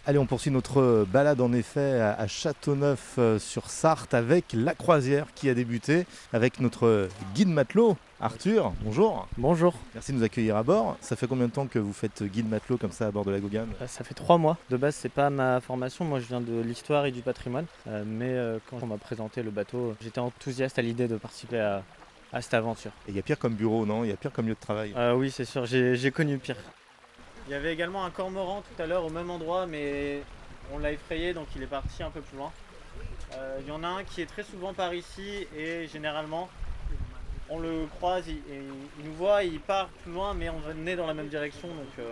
Allez, on poursuit notre balade en effet à Châteauneuf-sur-Sarthe avec la croisière qui a débuté avec notre guide matelot, Arthur. Bonjour. Bonjour. Merci de nous accueillir à bord. Ça fait combien de temps que vous faites guide matelot comme ça à bord de la Gauguin? Ça fait 3 mois. De base, c'est pas ma formation. Moi, je viens de l'histoire et du patrimoine. Mais quand on m'a présenté le bateau, j'étais enthousiaste à l'idée de participer à cette aventure. Et il y a pire comme bureau, non? Il y a pire comme lieu de travail. Oui, c'est sûr. J'ai connu pire. Il y avait également un cormoran tout à l'heure au même endroit, mais on l'a effrayé, donc il est parti un peu plus loin. Il y en a un qui est très souvent par ici et généralement on le croise, il nous voit, il part plus loin, mais on est dans la même direction. Donc,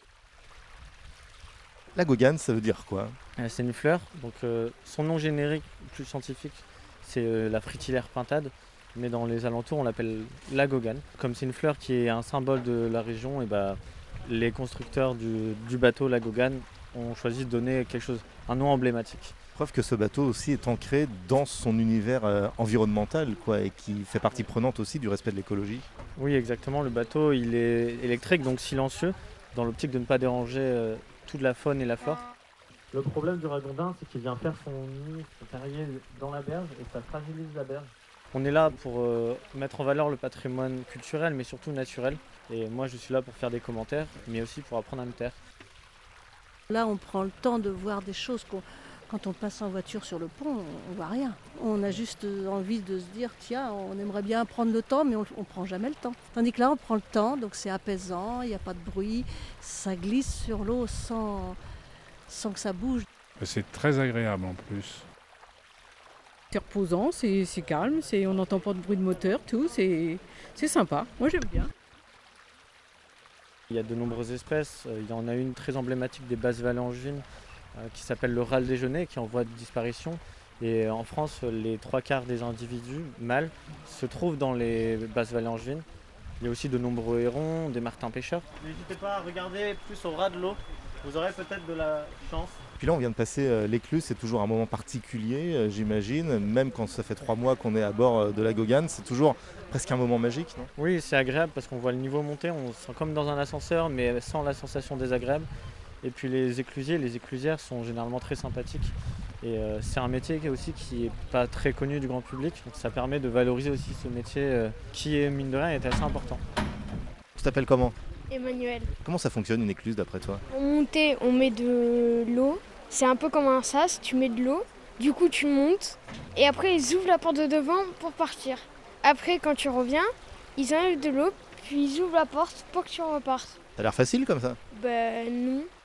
La Gauguin, ça veut dire quoi? c'est une fleur, donc son nom générique plus scientifique, c'est la fritillaire pintade. Mais dans les alentours, on l'appelle la Gauguin. Comme c'est une fleur qui est un symbole de la région, et les constructeurs du bateau La Gauguin ont choisi de donner quelque chose, un nom emblématique. Preuve que ce bateau aussi est ancré dans son univers environnemental, quoi, et qui fait partie prenante aussi du respect de l'écologie. Oui, exactement. Le bateau, il est électrique, donc silencieux, dans l'optique de ne pas déranger toute la faune et la flore. Le problème du ragondin, c'est qu'il vient faire son nid, son terrier dans la berge et ça fragilise la berge. On est là pour mettre en valeur le patrimoine culturel, mais surtout naturel. Et moi, je suis là pour faire des commentaires, mais aussi pour apprendre à me taire. Là, on prend le temps de voir des choses quand on passe en voiture sur le pont, on voit rien. On a juste envie de se dire, tiens, on aimerait bien prendre le temps, mais on ne prend jamais le temps. Tandis que là, on prend le temps, donc c'est apaisant, il n'y a pas de bruit, ça glisse sur l'eau sans que ça bouge. C'est très agréable en plus. C'est reposant, c'est calme, on n'entend pas de bruit de moteur, tout, c'est sympa. Moi j'aime bien. Il y a de nombreuses espèces. Il y en a une très emblématique des basses vallées angevines qui s'appelle le râle déjeuner, qui est en voie de disparition. Et en France, les 3/4 des individus mâles se trouvent dans les basses vallées angevines. Il y a aussi de nombreux hérons, des martins pêcheurs. N'hésitez pas à regarder plus au ras de l'eau, vous aurez peut-être de la chance. Puis là, on vient de passer l'écluse, c'est toujours un moment particulier, j'imagine. Même quand ça fait 3 mois qu'on est à bord de la Gauguin, c'est toujours presque un moment magique, non? Oui, c'est agréable parce qu'on voit le niveau monter, on se sent comme dans un ascenseur, mais sans la sensation désagréable. Et puis les éclusiers, les éclusières sont généralement très sympathiques. Et c'est un métier aussi qui n'est pas très connu du grand public. Donc ça permet de valoriser aussi ce métier qui, est, mine de rien, est assez important. Tu t'appelles comment? Emmanuel. Comment ça fonctionne une écluse d'après toi? En montée, on met de l'eau. C'est un peu comme un sas, tu mets de l'eau. Du coup, tu montes. Et après, ils ouvrent la porte de devant pour partir. Après, quand tu reviens, ils enlèvent de l'eau, puis ils ouvrent la porte pour que tu repartes. Ça a l'air facile comme ça? Ben non.